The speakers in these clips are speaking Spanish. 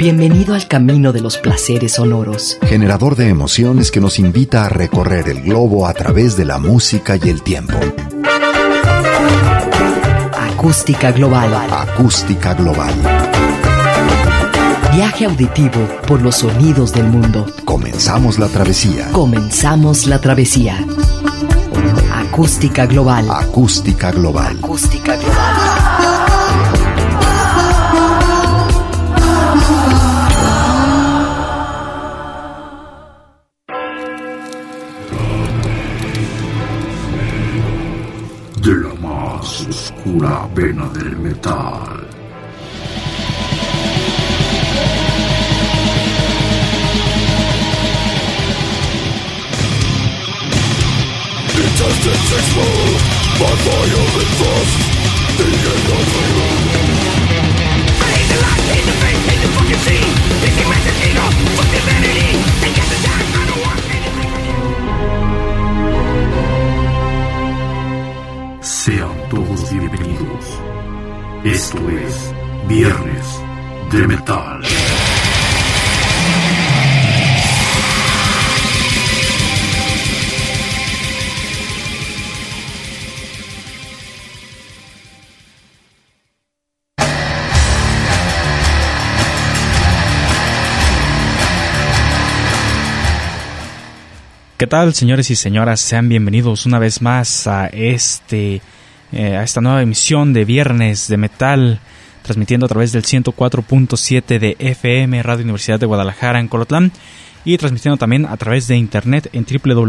Bienvenido al camino de los placeres sonoros. Generador de emociones que nos invita a recorrer el globo a través de la música y el tiempo. Acústica Global. Acústica Global. Viaje auditivo por los sonidos del mundo. Comenzamos la travesía. Comenzamos la travesía. Acústica Global. Acústica Global. Acústica Global. De la más oscura vena del metal. Intestines explode by fire and frost. The end of the road. Raise the light in the face, in the fucking sea. It's the massive ego, fuck the vanity. And get the time, I don't want anything. Sean todos bienvenidos. Esto es Viernes de Metal. ¿Qué tal, señores y señoras? Sean bienvenidos una vez más a esta nueva emisión de Viernes de Metal, transmitiendo a través del 104.7 de FM, Radio Universidad de Guadalajara en Colotlán, y transmitiendo también a través de internet en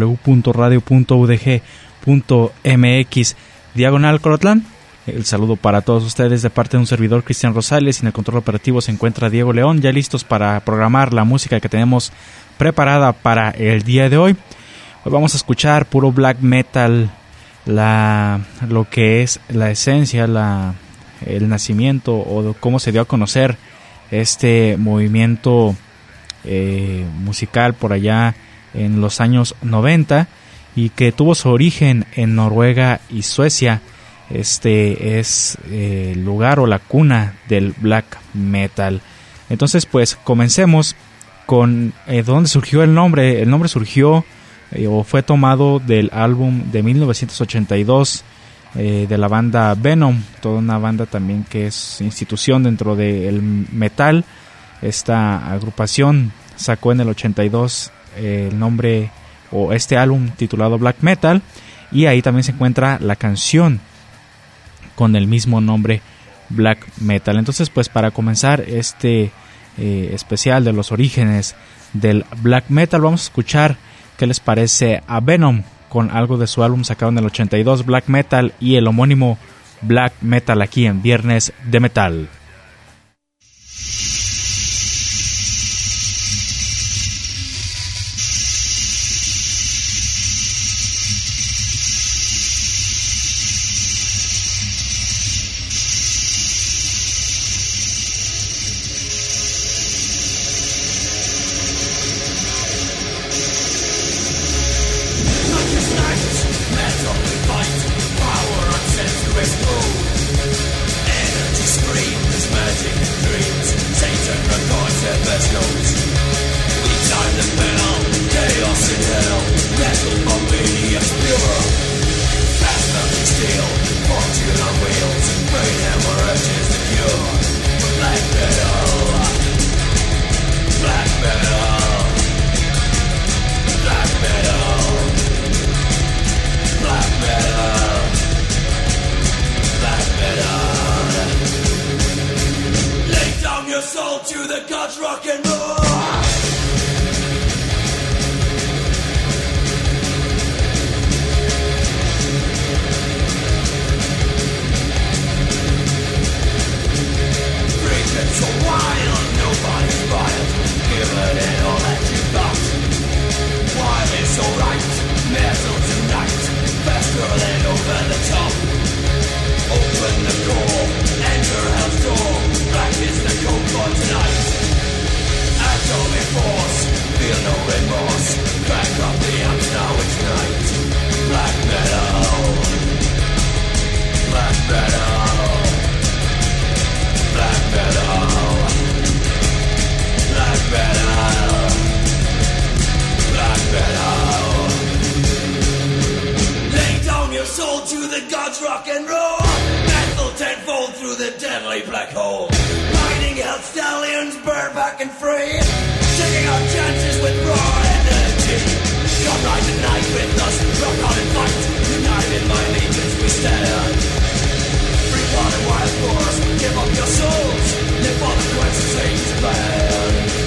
www.radio.udg.mx/Colotlán. El saludo para todos ustedes de parte de un servidor, Cristian Rosales, y en el control operativo se encuentra Diego León, ya listos para programar la música que tenemos preparada para el día de hoy. Hoy vamos a escuchar puro black metal, lo que es la esencia, el nacimiento o cómo se dio a conocer este movimiento musical por allá en los años 90 y que tuvo su origen en Noruega y Suecia. Este es el lugar o la cuna del black metal. Entonces, pues comencemos con dónde surgió el nombre. El nombre surgió o fue tomado del álbum de 1982 de la banda Venom, toda una banda también que es institución dentro del metal. Esta agrupación sacó en el 82 el nombre o este álbum titulado Black Metal, y ahí también se encuentra la canción con el mismo nombre, Black Metal. Entonces, pues para comenzar este especial de los orígenes del black metal, vamos a escuchar qué les parece a Venom con algo de su álbum sacado en el 82, Black Metal, y el homónimo Black Metal aquí en Viernes de Metal. rock and roll. Metal tenfold through the deadly black hole. Riding out stallions, bareback and free. Taking our chances with raw energy. Come ride the night with us, rock on and fight. United by legions we stand. Free water, wild force, give up your souls. Live for the quest, Satan's plan.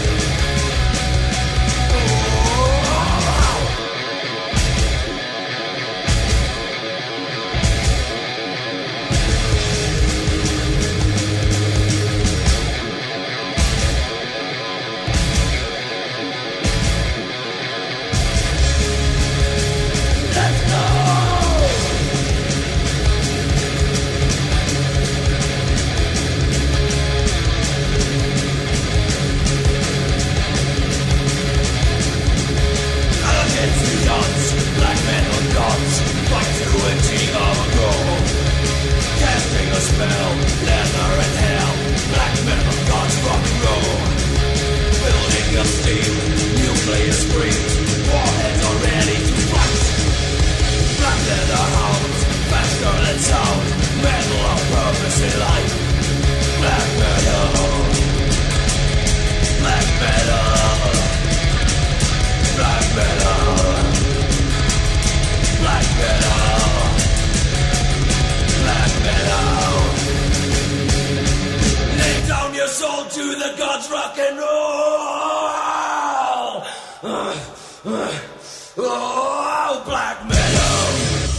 Spell, leather and hell, black metal gods rock and roll. Building up steam, nuclear screams, warheads are ready to fight. Black leather hounds, faster than sound, metal of purpose in life. Black metal, black metal, black metal, black metal. Black metal. Lay down your soul to the gods, rock and roll. Oh, black metal.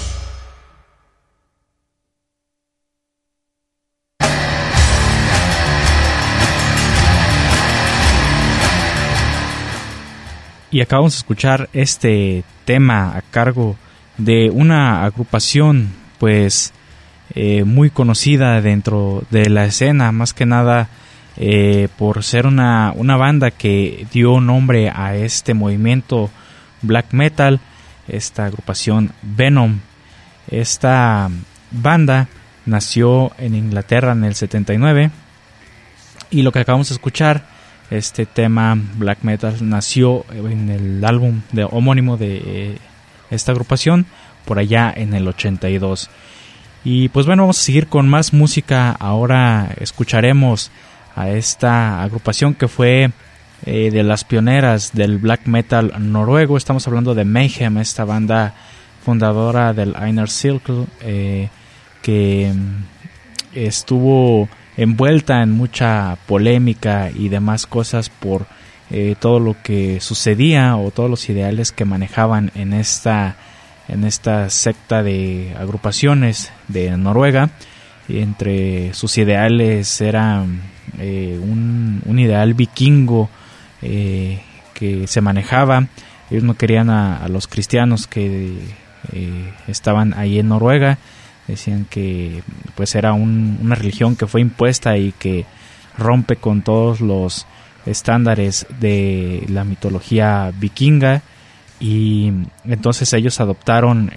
Y acabamos de escuchar este tema a cargo de una agrupación pues muy conocida dentro de la escena, más que nada por ser una banda que dio nombre a este movimiento black metal, esta agrupación Venom. Esta banda nació en Inglaterra en el 79 y lo que acabamos de escuchar, este tema black metal, nació en el álbum homónimo de esta agrupación por allá en el 82. Y pues bueno, vamos a seguir con más música. Ahora escucharemos a esta agrupación que fue de las pioneras del black metal noruego. Estamos hablando de Mayhem, esta banda fundadora del Inner Circle, que estuvo envuelta en mucha polémica y demás cosas por todo lo que sucedía o todos los ideales que manejaban en esta secta de agrupaciones de Noruega. Entre sus ideales era un ideal vikingo que se manejaba. Ellos no querían a los cristianos que estaban ahí en Noruega. Decían que pues era una religión que fue impuesta y que rompe con todos los estándares de la mitología vikinga. Y entonces ellos adoptaron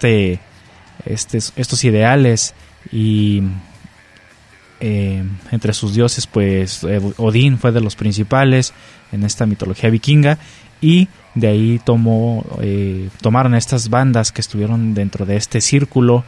estos ideales y entre sus dioses pues Odín fue de los principales en esta mitología vikinga, y de ahí tomaron estas bandas que estuvieron dentro de este círculo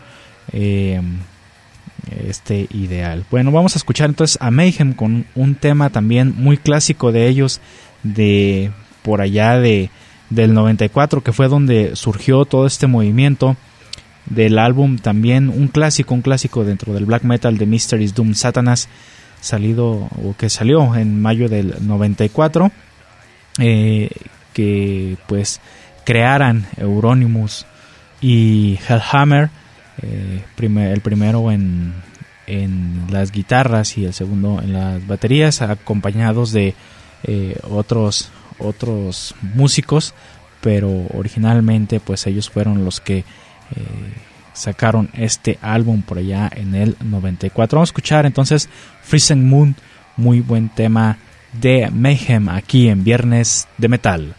este ideal. Bueno, vamos a escuchar entonces a Mayhem con un tema también muy clásico de ellos, de por allá del 94, que fue donde surgió todo este movimiento, del álbum también un clásico dentro del black metal de Mysteries Doom Satanas, que salió en mayo del 94, que pues crearan Euronymous y Hellhammer, el primero en las guitarras y el segundo en las baterías, acompañados de otros músicos, pero originalmente pues ellos fueron los que sacaron este álbum por allá en el 94. Vamos a escuchar entonces Freezing Moon, muy buen tema de Mayhem aquí en Viernes de Metal.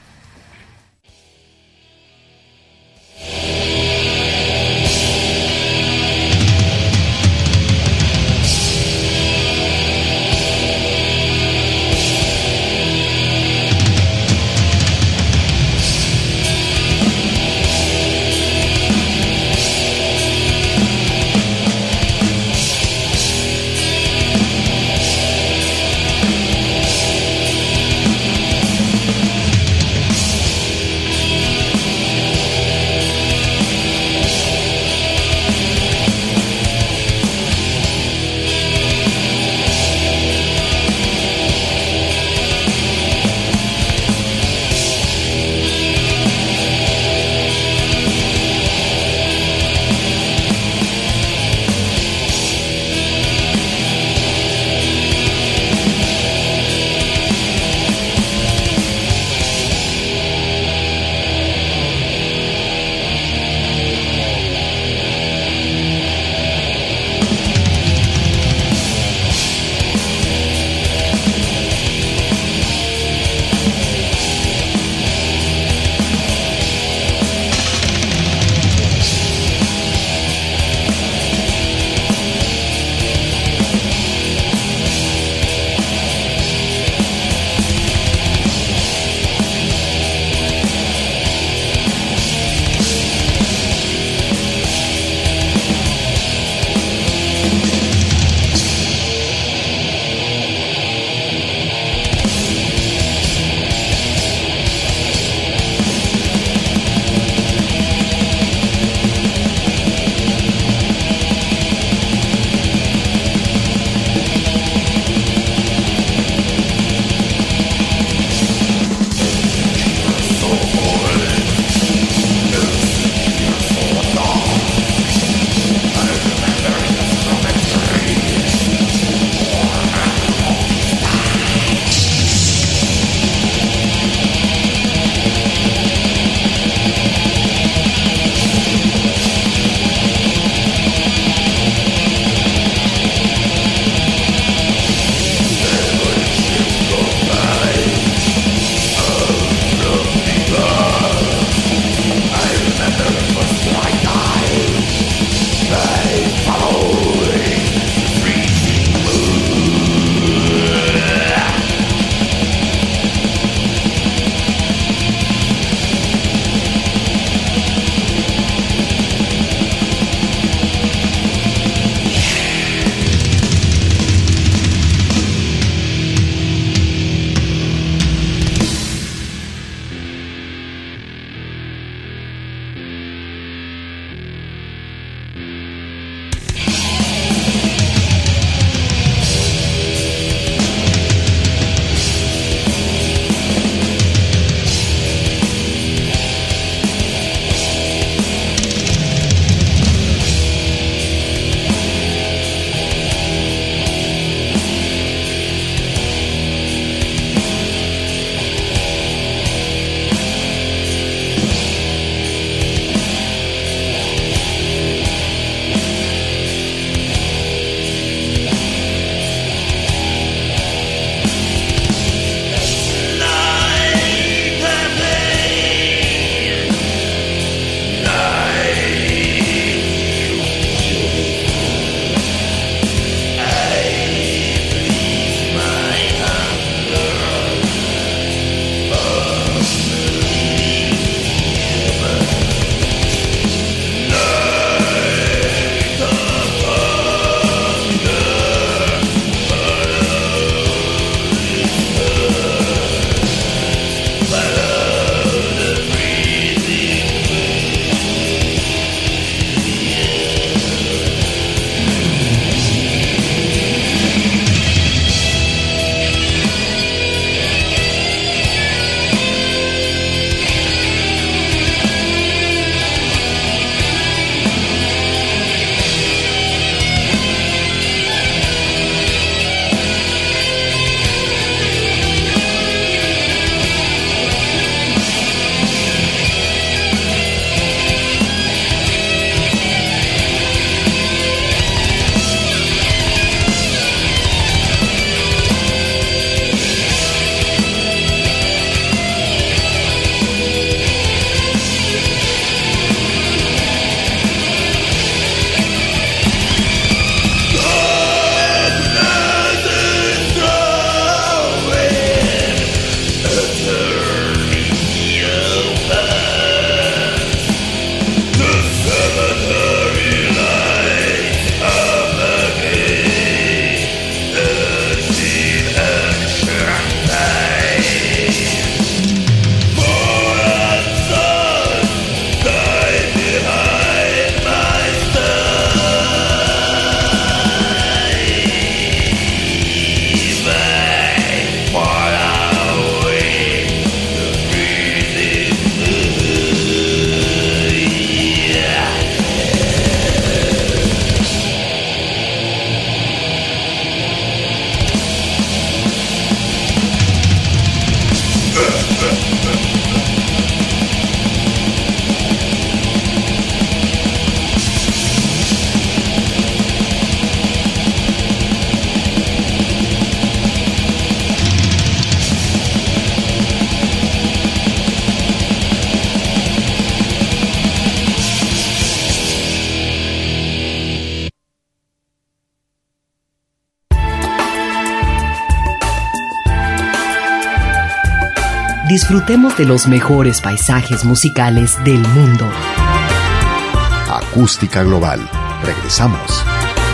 disfrutemos de los mejores paisajes musicales del mundo. Acústica Global. Regresamos.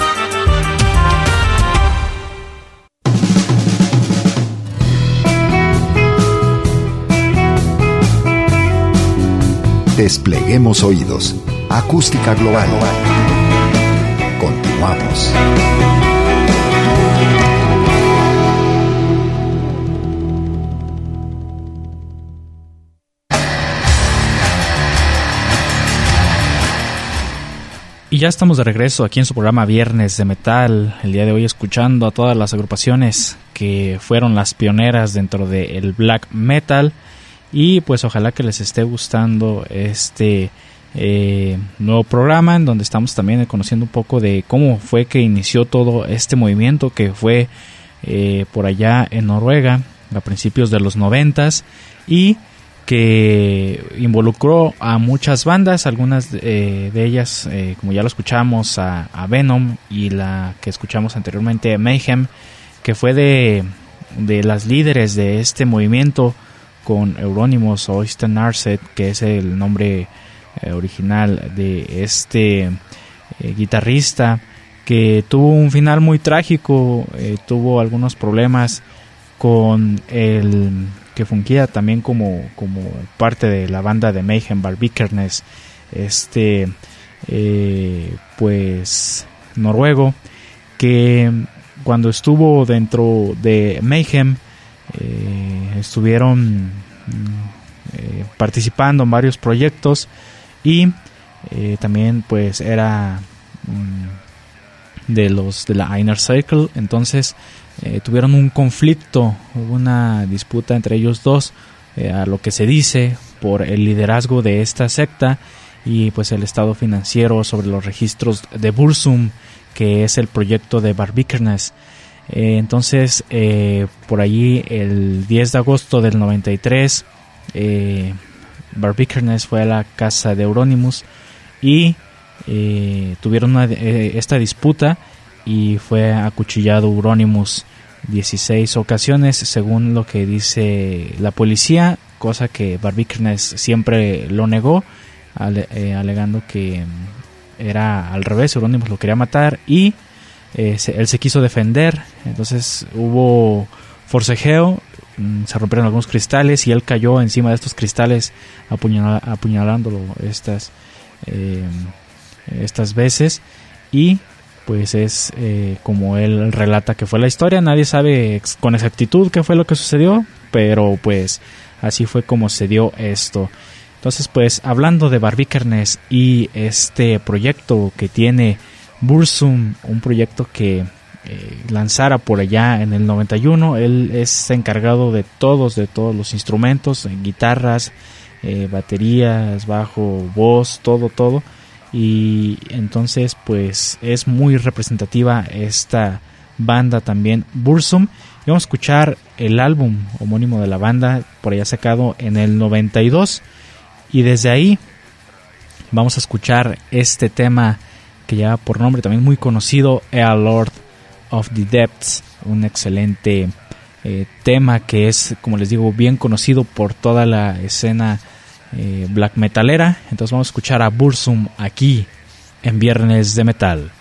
Despleguemos oídos. Acústica Global. Continuamos. Y ya estamos de regreso aquí en su programa Viernes de Metal, el día de hoy escuchando a todas las agrupaciones que fueron las pioneras dentro del black metal, y pues ojalá que les esté gustando este nuevo programa en donde estamos también conociendo un poco de cómo fue que inició todo este movimiento que fue por allá en Noruega a principios de los 90s y que involucró a muchas bandas, algunas de ellas, como ya lo escuchamos, a Venom, y la que escuchamos anteriormente, Mayhem, que fue de las líderes de este movimiento, con Euronymous o Øystein Aarseth, que es el nombre original de este guitarrista, que tuvo un final muy trágico, tuvo algunos problemas con el que fungía también como parte de la banda de Mayhem, Barbikernes, pues noruego, que cuando estuvo dentro de Mayhem estuvieron participando en varios proyectos, y también pues era de la Inner Circle. Entonces tuvieron un conflicto, hubo una disputa entre ellos dos, a lo que se dice, por el liderazgo de esta secta y pues el estado financiero sobre los registros de Burzum, que es el proyecto de Barbikernes. Entonces por allí el 10 de agosto del 93 Barbikernes fue a la casa de Euronymous y tuvieron esta disputa, y fue acuchillado Euronymous 16 ocasiones según lo que dice la policía, cosa que Barbikernes siempre lo negó, alegando que era al revés, Euronymous lo quería matar y él se quiso defender. Entonces hubo forcejeo, se rompieron algunos cristales y él cayó encima de estos cristales apuñalándolo estas veces, y pues es como él relata que fue la historia. Nadie sabe con exactitud qué fue lo que sucedió, pero pues así fue como se dio esto. Entonces pues hablando de Barbikernes y este proyecto que tiene Burzum, un proyecto que lanzara por allá en el 91, él es encargado de todos los instrumentos, guitarras, baterías, bajo, voz, todo, y entonces pues es muy representativa esta banda también, Burzum. Y vamos a escuchar el álbum homónimo de la banda, por allá sacado en el 92, y desde ahí vamos a escuchar este tema que lleva por nombre también muy conocido, A Lord of the Depths, un excelente tema que es, como les digo, bien conocido por toda la escena black metalera. Entonces vamos a escuchar a Burzum aquí en Viernes de Metal.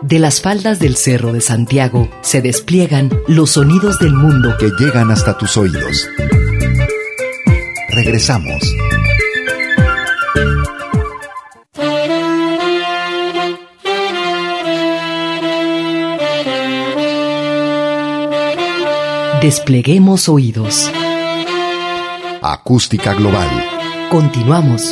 De las faldas del Cerro de Santiago se despliegan los sonidos del mundo que llegan hasta tus oídos. Regresamos. Despleguemos oídos. Acústica global. Continuamos.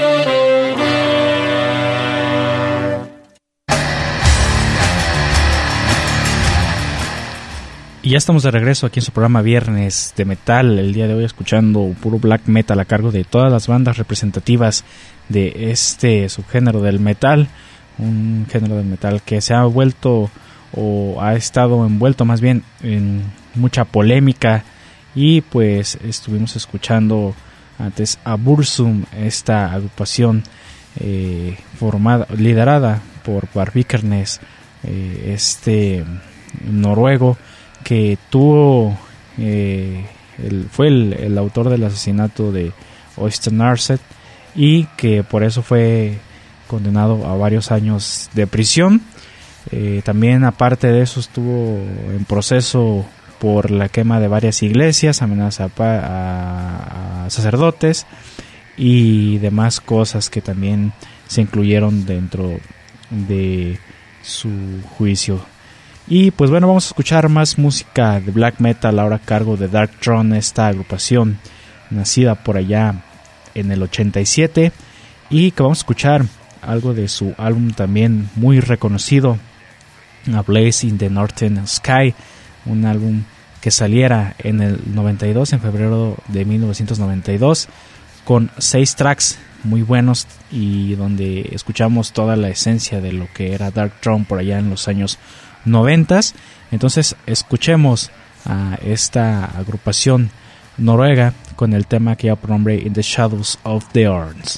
Y ya estamos de regreso aquí en su programa Viernes de Metal. El día de hoy escuchando puro black metal a cargo de todas las bandas representativas de este subgénero del metal. Un género del metal que se ha vuelto o ha estado envuelto más bien en mucha polémica. Y pues estuvimos escuchando antes a Burzum, esta agrupación liderada por Barbikernes, este noruego, que tuvo fue el autor del asesinato de Oystein Árset y que por eso fue condenado a varios años de prisión. También aparte de eso estuvo en proceso por la quema de varias iglesias, amenaza a sacerdotes y demás cosas que también se incluyeron dentro de su juicio. Y pues bueno, vamos a escuchar más música de black metal ahora a cargo de Darkthrone, esta agrupación nacida por allá en el 87, y que vamos a escuchar algo de su álbum también muy reconocido, A Blaze in the Northern Sky, un álbum que saliera en el 92, en febrero de 1992, con 6 tracks muy buenos y donde escuchamos toda la esencia de lo que era Darkthrone por allá en los años 90. Entonces escuchemos a esta agrupación noruega con el tema que lleva por nombre In the Shadows of the Urns.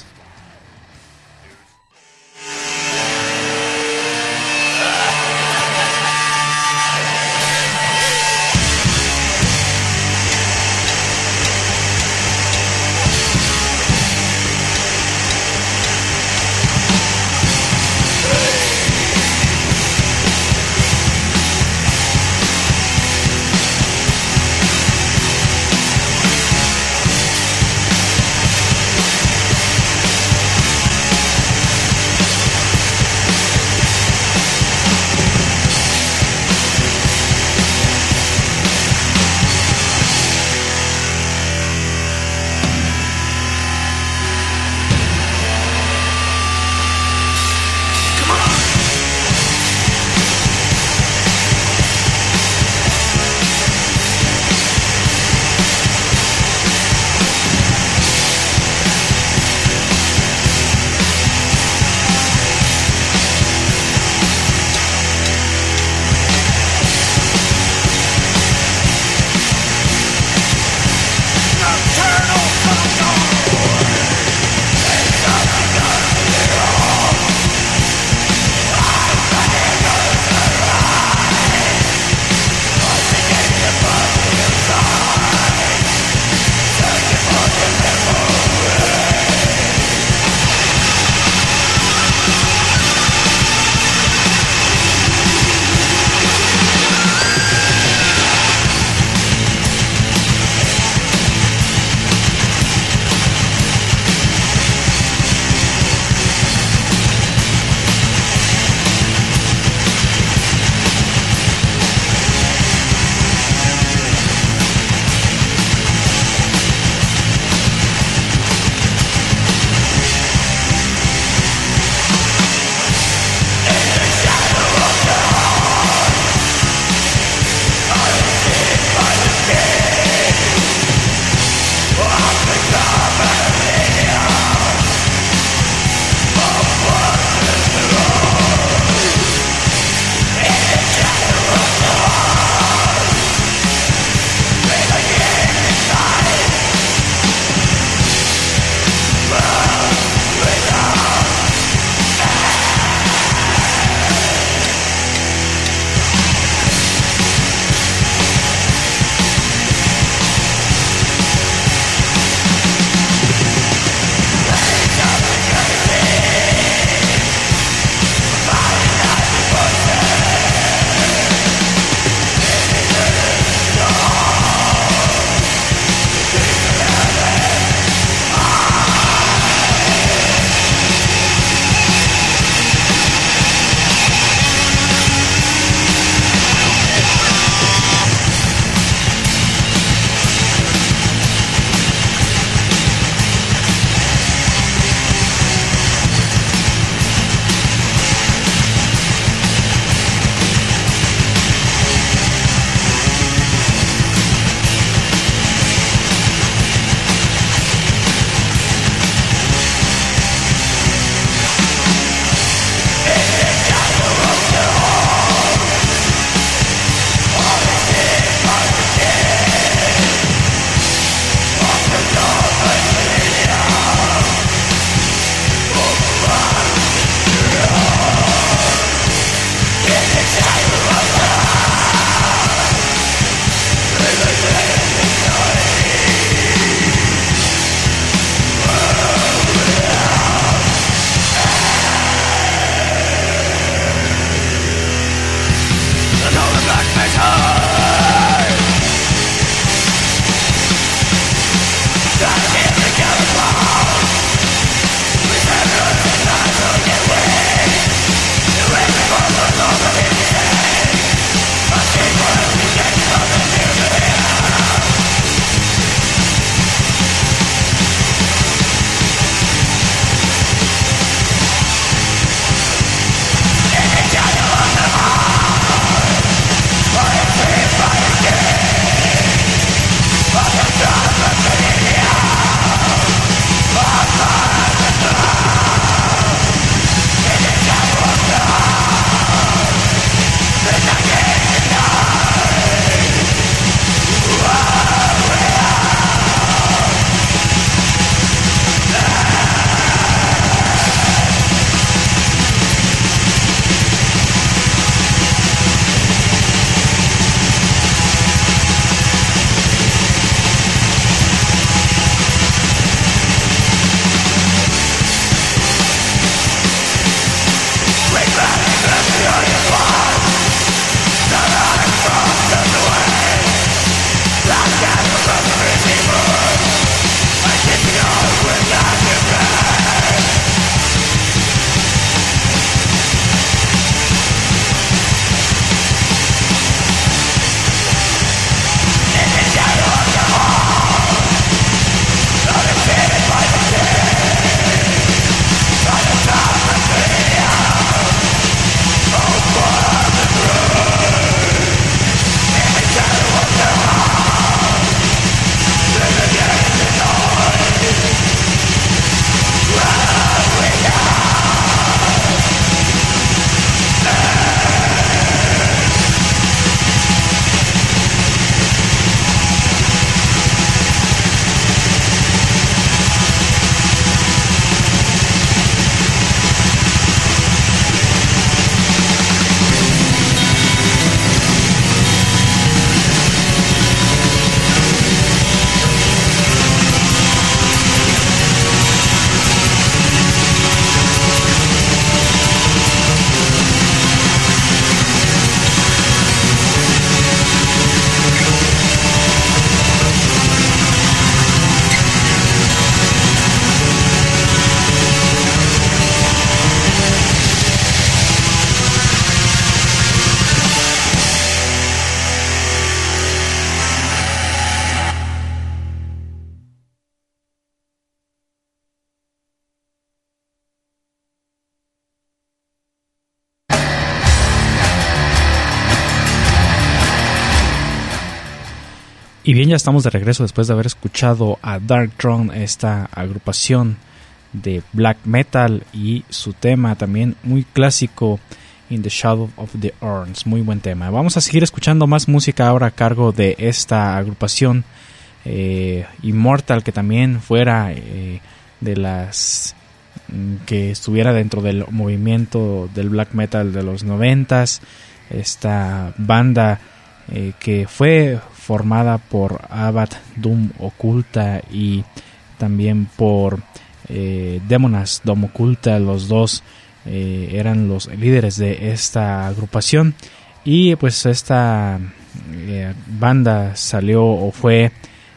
Y bien, ya estamos de regreso después de haber escuchado a Darkthrone, esta agrupación de black metal, y su tema también muy clásico, In the Shadow of the Urns. Muy buen tema. Vamos a seguir escuchando más música ahora a cargo de esta agrupación Immortal, que también fuera de las que estuviera dentro del movimiento del black metal de los 90s. Esta banda que fue formada por Abad Doom Occulta y también por Demonas Dom Occulta. Los dos eran los líderes de esta agrupación, y pues esta banda salió o fue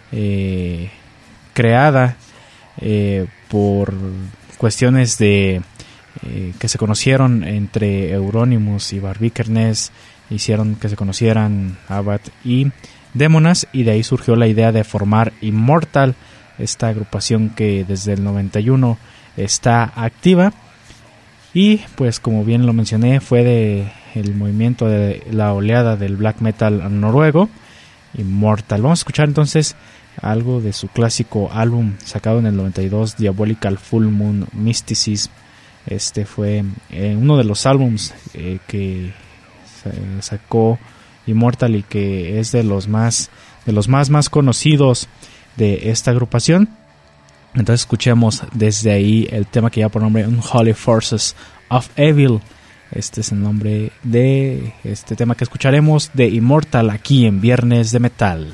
creada por cuestiones de que se conocieron entre Euronymous y Barbikernes, hicieron que se conocieran Abad y Demonas, y de ahí surgió la idea de formar Immortal, esta agrupación que desde el 91 está activa. Y pues como bien lo mencioné, fue de el movimiento de la oleada del black metal noruego, Immortal. Vamos a escuchar entonces algo de su clásico álbum sacado en el 92, Diabolical Full Moon Mysticism. Este fue uno de los álbums que sacó Immortal, y que es de los más conocidos de esta agrupación. Entonces escuchemos desde ahí el tema que lleva por nombre Unholy Forces of Evil. Este es el nombre de este tema que escucharemos de Immortal aquí en Viernes de Metal.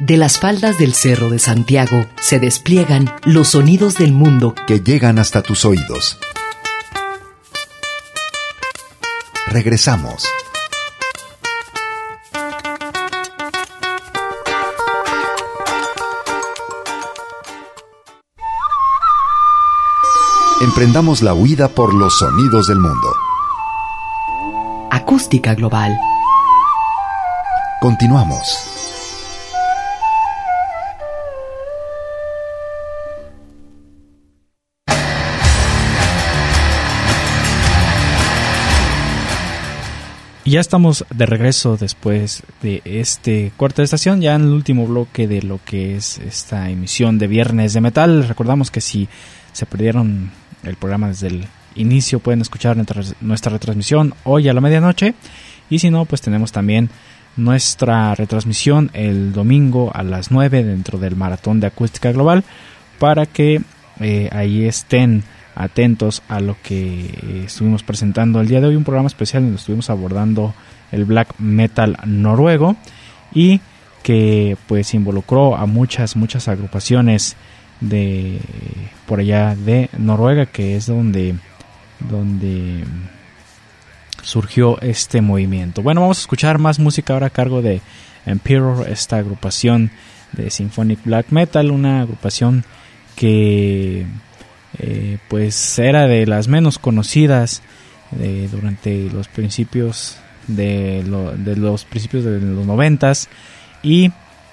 De las faldas del Cerro de Santiago se despliegan los sonidos del mundo que llegan hasta tus oídos. Regresamos. Emprendamos la huida por los sonidos del mundo. Acústica Global. Continuamos. Y ya estamos de regreso después de este corte de estación, ya en el último bloque de lo que es esta emisión de Viernes de Metal. Les recordamos que si se perdieron el programa desde el inicio, pueden escuchar nuestra retransmisión hoy a la medianoche. Y si no, pues tenemos también nuestra retransmisión el domingo a las 9 dentro del Maratón de Acústica Global, para que ahí estén atentos a lo que estuvimos presentando el día de hoy, un programa especial donde estuvimos abordando el black metal noruego y que pues involucró a muchas agrupaciones de por allá de Noruega, que es donde surgió este movimiento. Bueno, vamos a escuchar más música ahora a cargo de Emperor, esta agrupación de Symphonic Black Metal, una agrupación que pues era de las menos conocidas durante los principios de los 90s, y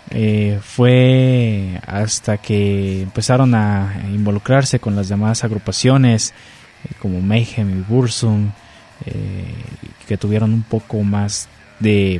fue hasta que empezaron a involucrarse con las demás agrupaciones como Mayhem y Burzum, que tuvieron un poco más de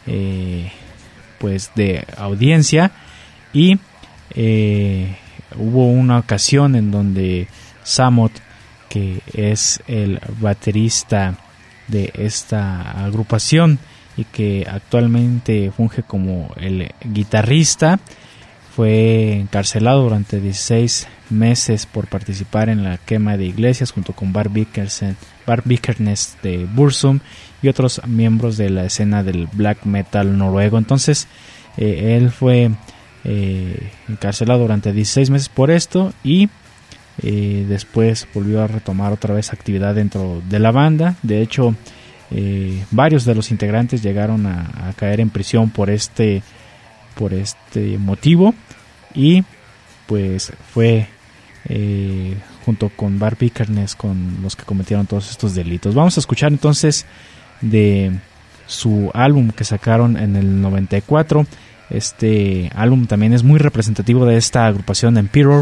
pues de audiencia, y hubo una ocasión en donde Samot, que es el baterista de esta agrupación y que actualmente funge como el guitarrista, fue encarcelado durante 16 meses por participar en la quema de iglesias junto con Bart Vikernes de Burzum y otros miembros de la escena del black metal noruego. Entonces él fue encarcelado durante 16 meses por esto, y después volvió a retomar otra vez actividad dentro de la banda. De hecho, varios de los integrantes llegaron a caer en prisión por este motivo, y pues fue junto con Bart Vikernes con los que cometieron todos estos delitos. Vamos a escuchar entonces de su álbum que sacaron en el 94. Este álbum también es muy representativo de esta agrupación Emperor,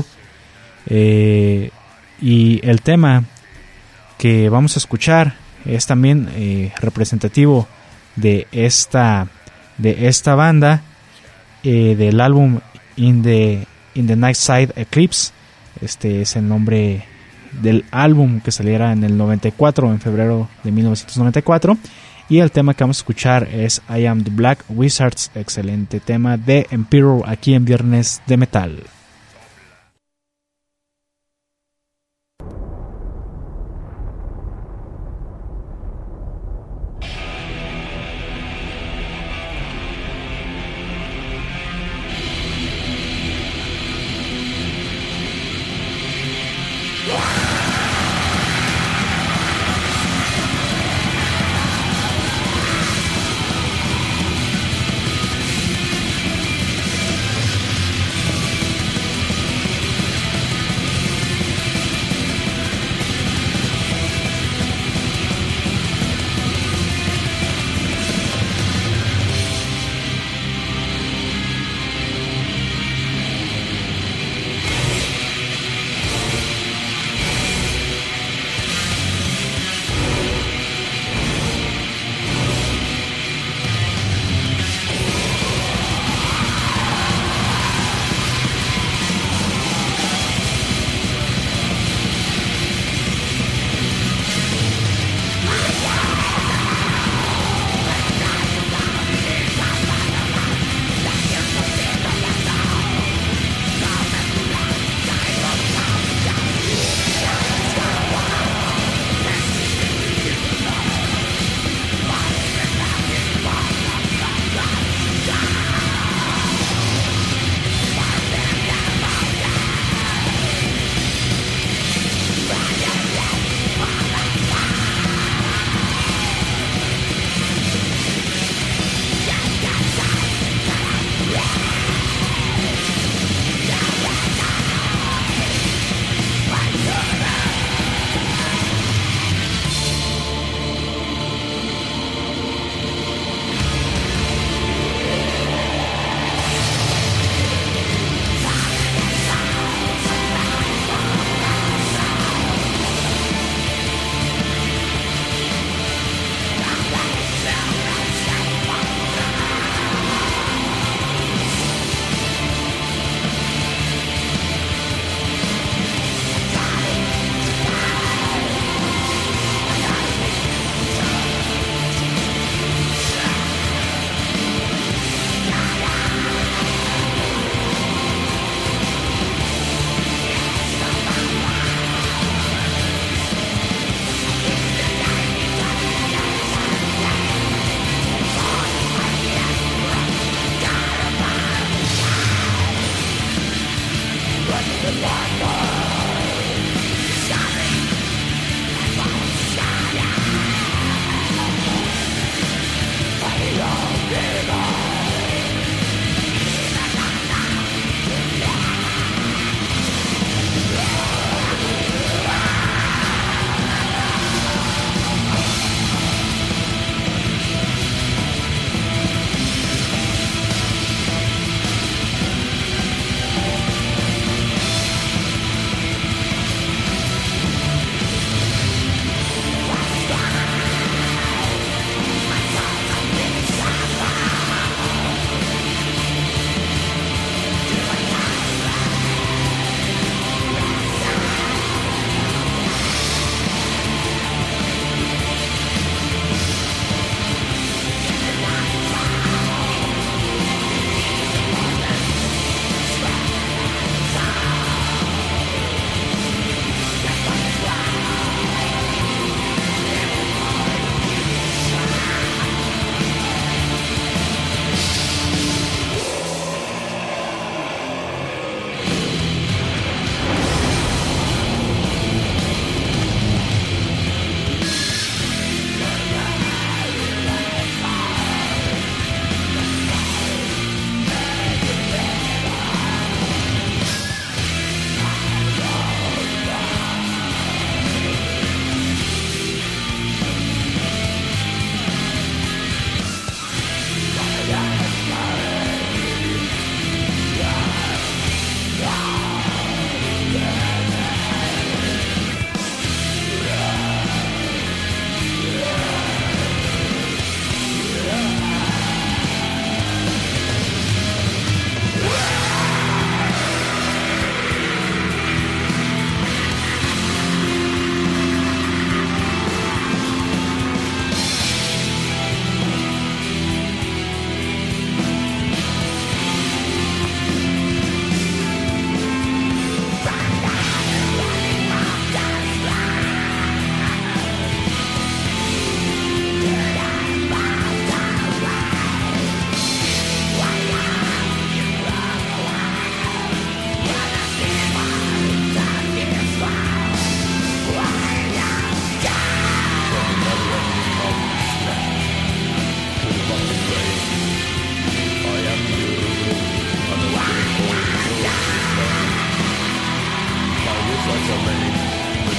y el tema que vamos a escuchar es también representativo de esta banda, del álbum In the Night Side Eclipse. Este es el nombre del álbum que saliera en el 94, en febrero de 1994. Y el tema que vamos a escuchar es I Am the Black Wizards, excelente tema de Emperor aquí en Viernes de Metal.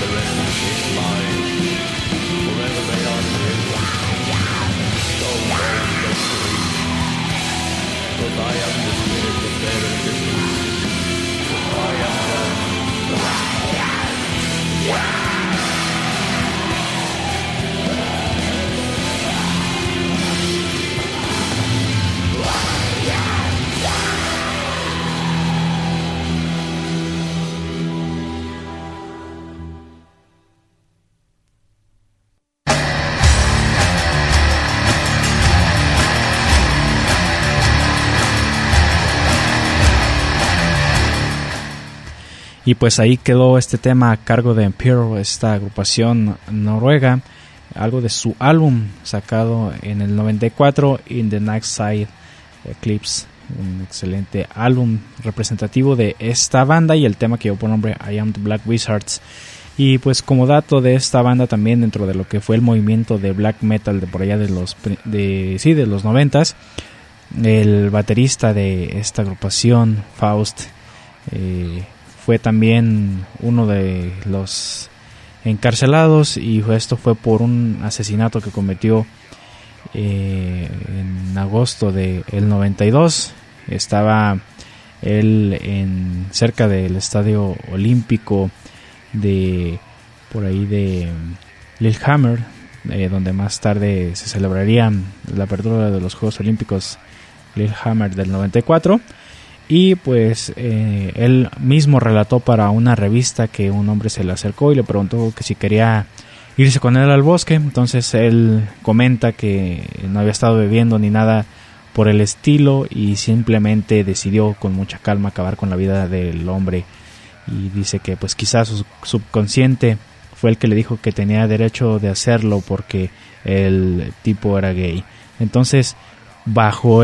Y pues ahí quedó este tema a cargo de Imperial, esta agrupación noruega, algo de su álbum sacado en el 94, In the Next Side Eclipse, un excelente álbum representativo de esta banda, y el tema que llevó por nombre I Am the Black Wizards. Y pues como dato de esta banda también, dentro de lo que fue el movimiento de black metal de por allá de los 90s, el baterista de esta agrupación, Faust, fue también uno de los encarcelados, y esto fue por un asesinato que cometió en agosto del 92. Estaba él cerca del estadio olímpico de por ahí de Lillehammer, donde más tarde se celebraría la apertura de los Juegos Olímpicos Lillehammer del 94. Y pues él mismo relató para una revista que un hombre se le acercó y le preguntó que si quería irse con él al bosque. Entonces él comenta que no había estado bebiendo ni nada por el estilo, y simplemente decidió con mucha calma acabar con la vida del hombre. Y dice que pues quizás su subconsciente fue el que le dijo que tenía derecho de hacerlo porque el tipo era gay. Entonces, bajo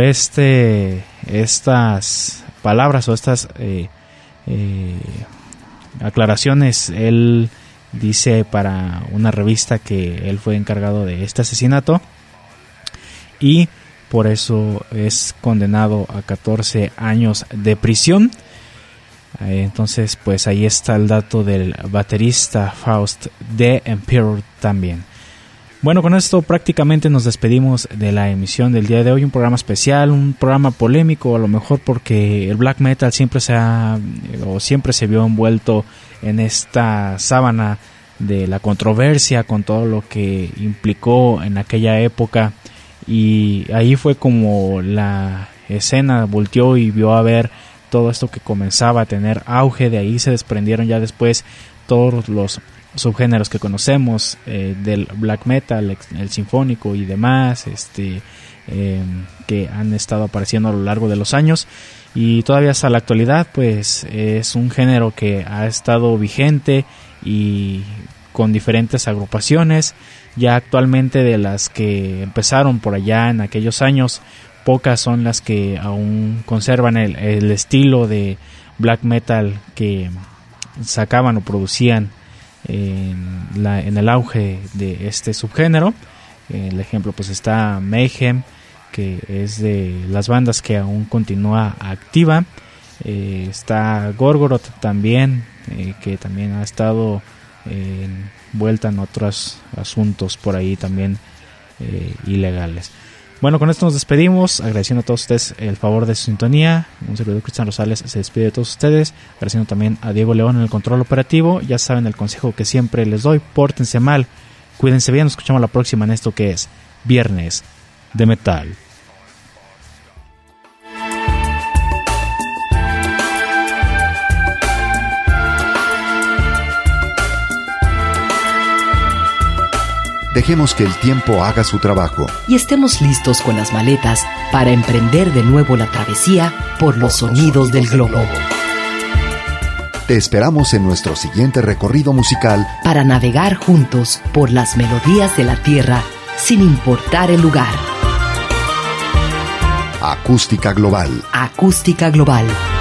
estas palabras o estas aclaraciones, él dice para una revista que él fue encargado de este asesinato, y por eso es condenado a 14 años de prisión. Entonces pues ahí está el dato del baterista Faust de Emperor también. Bueno, con esto prácticamente nos despedimos de la emisión del día de hoy. Un programa especial, un programa polémico, a lo mejor porque el black metal siempre se vio envuelto en esta sábana de la controversia, con todo lo que implicó en aquella época, y ahí fue como la escena volteó y vio a ver todo esto que comenzaba a tener auge. De ahí se desprendieron ya después todos los subgéneros que conocemos del black metal, el sinfónico y demás, que han estado apareciendo a lo largo de los años, y todavía hasta la actualidad pues es un género que ha estado vigente y con diferentes agrupaciones. Ya actualmente, de las que empezaron por allá en aquellos años, pocas son las que aún conservan el estilo de black metal que sacaban o producían en el auge de este subgénero. El ejemplo pues está Mayhem, que es de las bandas que aún continúa activa. Está Gorgoroth también, que también ha estado envuelta en otros asuntos por ahí también ilegales. Bueno, con esto nos despedimos, agradeciendo a todos ustedes el favor de su sintonía. Un servidor, Cristian Rosales, se despide de todos ustedes, agradeciendo también a Diego León en el control operativo. Ya saben el consejo que siempre les doy: pórtense mal, cuídense bien. Nos escuchamos la próxima en esto que es Viernes de Metal. Dejemos que el tiempo haga su trabajo y estemos listos con las maletas para emprender de nuevo la travesía por los sonidos del globo. Te esperamos en nuestro siguiente recorrido musical para navegar juntos por las melodías de la tierra sin importar el lugar. Acústica Global. Acústica Global.